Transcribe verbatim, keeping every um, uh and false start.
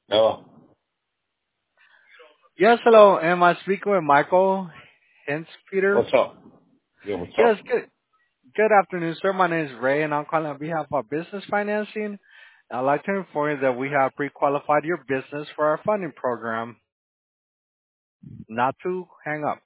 Oh, Yes, hello. Am I speaking with Michael Hens Peter? what's up? Yeah, what's Yes, up? good. Good afternoon, sir. My name is Ray, and I'm calling on behalf of Business Financing. I'd like to inform you that we have pre-qualified your business for our funding program. Not to hang up.